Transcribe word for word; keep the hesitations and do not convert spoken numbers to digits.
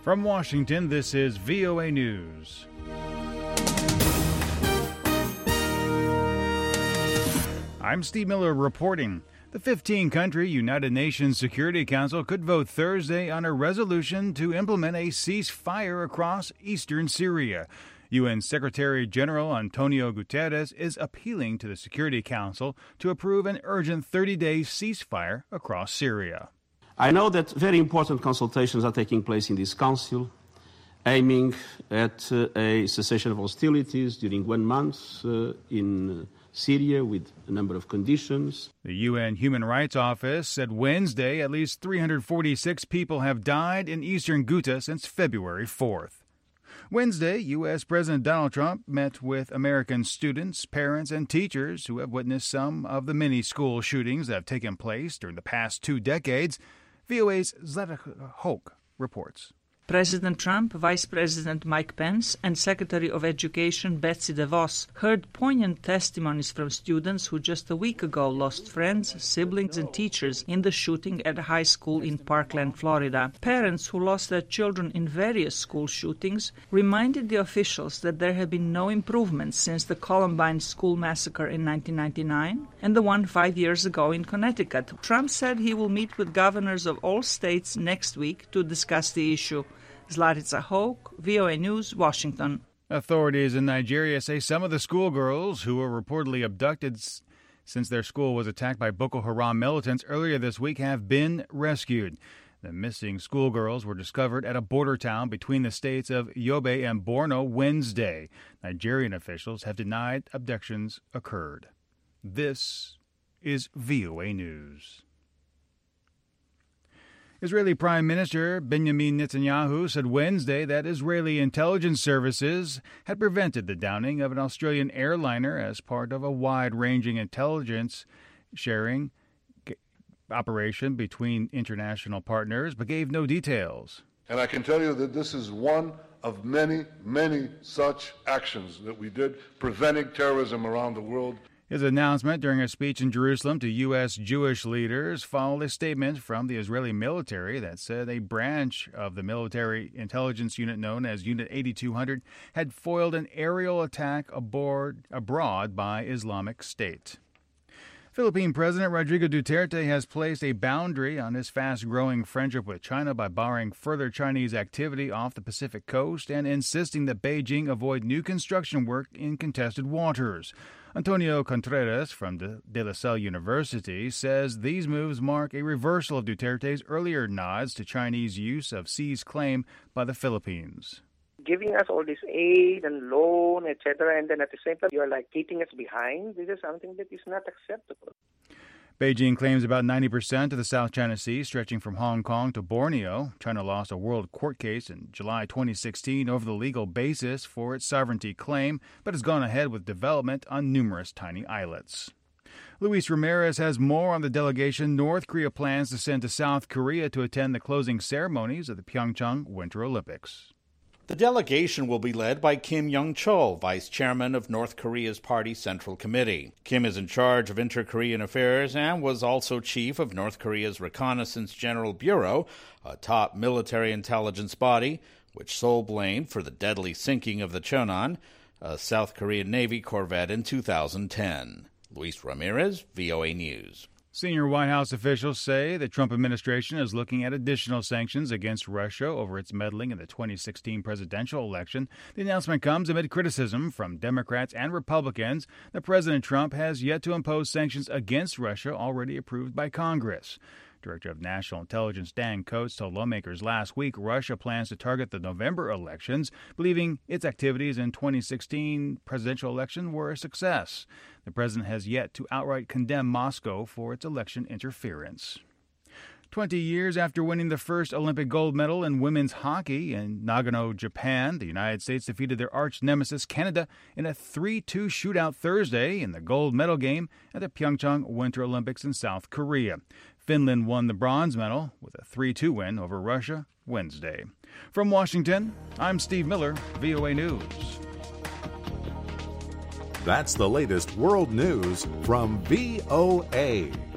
From Washington, this is V O A News. I'm Steve Miller reporting. The fifteen-country United Nations Security Council could vote Thursday on a resolution to implement a ceasefire across eastern Syria. U N Secretary General Antonio Guterres is appealing to the Security Council to approve an urgent thirty-day ceasefire across Syria. I know that very important consultations are taking place in this Council, aiming at uh, a cessation of hostilities during one month uh, in Syria with a number of conditions. The U N Human Rights Office said Wednesday at least three hundred forty-six people have died in eastern Ghouta since February fourth. Wednesday, U S. President Donald Trump met with American students, parents, and teachers who have witnessed some of the many school shootings that have taken place during the past two decades. V O A's Zlatica Hoke reports. President Trump, Vice President Mike Pence, and Secretary of Education Betsy DeVos heard poignant testimonies from students who just a week ago lost friends, siblings, and teachers in the shooting at a high school in Parkland, Florida. Parents who lost their children in various school shootings reminded the officials that there have been no improvements since the Columbine school massacre in nineteen ninety-nine and the one five years ago in Connecticut. Trump said he will meet with governors of all states next week to discuss the issue. Zlatica Hoke, V O A News, Washington. Authorities in Nigeria say some of the schoolgirls who were reportedly abducted s- since their school was attacked by Boko Haram militants earlier this week have been rescued. The missing schoolgirls were discovered at a border town between the states of Yobe and Borno Wednesday. Nigerian officials have denied abductions occurred. This is V O A News. Israeli Prime Minister Benjamin Netanyahu said Wednesday that Israeli intelligence services had prevented the downing of an Australian airliner as part of a wide-ranging intelligence sharing operation between international partners, but gave no details. And I can tell you that this is one of many, many such actions that we did preventing terrorism around the world. His announcement during a speech in Jerusalem to U S Jewish leaders followed a statement from the Israeli military that said a branch of the military intelligence unit known as Unit eighty-two hundred had foiled an aerial attack aboard, abroad by Islamic State. Philippine President Rodrigo Duterte has placed a boundary on his fast-growing friendship with China by barring further Chinese activity off the Pacific coast and insisting that Beijing avoid new construction work in contested waters. Antonio Contreras from De La Salle University says these moves mark a reversal of Duterte's earlier nods to Chinese use of seas claimed by the Philippines. Giving us all this aid and loan, et cetera, and then at the same time you're like keeping us behind. This is something that is not acceptable. Beijing claims about ninety percent of the South China Sea, stretching from Hong Kong to Borneo. China lost a world court case in July twenty sixteen over the legal basis for its sovereignty claim, but has gone ahead with development on numerous tiny islets. Luis Ramirez has more on the delegation North Korea plans to send to South Korea to attend the closing ceremonies of the Pyeongchang Winter Olympics. The delegation will be led by Kim Young-chol, vice chairman of North Korea's Party Central Committee. Kim is in charge of inter-Korean affairs and was also chief of North Korea's Reconnaissance General Bureau, a top military intelligence body, which sole blamed for the deadly sinking of the Cheonan, a South Korean Navy corvette, in two thousand ten. Luis Ramirez, V O A News. Senior White House officials say the Trump administration is looking at additional sanctions against Russia over its meddling in the twenty sixteen presidential election. The announcement comes amid criticism from Democrats and Republicans that President Trump has yet to impose sanctions against Russia already approved by Congress. Director of National Intelligence Dan Coats told lawmakers last week Russia plans to target the November elections, believing its activities in twenty sixteen presidential election were a success. The president has yet to outright condemn Moscow for its election interference. Twenty years after winning the first Olympic gold medal in women's hockey in Nagano, Japan, the United States defeated their arch-nemesis Canada in a three two shootout Thursday in the gold medal game at the Pyeongchang Winter Olympics in South Korea. Finland won the bronze medal with a three two win over Russia Wednesday. From Washington, I'm Steve Miller, V O A News. That's the latest world news from V O A.